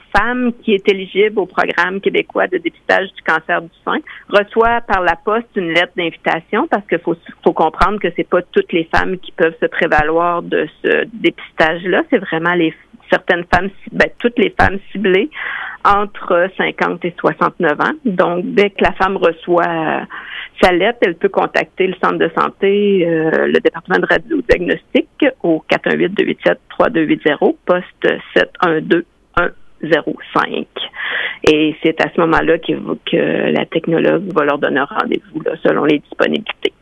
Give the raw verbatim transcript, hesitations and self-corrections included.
femme qui est éligible au programme québécois de dépistage du cancer du sein reçoit par la poste une lettre d'invitation parce qu'il faut, faut comprendre que c'est pas toutes les femmes qui peuvent se prévaloir de ce dépistage-là. C'est vraiment les certaines femmes, ben, toutes les femmes ciblées entre cinquante et soixante-neuf ans. Donc, dès que la femme reçoit euh, sa lettre, elle peut contacter le centre de santé, euh, le département de radiodiagnostic au quatre un huit, deux huit sept, trois deux huit zéro, poste sept un deux un zéro cinq. Et c'est à ce moment-là que, que la technologue va leur donner un rendez-vous là, selon les disponibilités.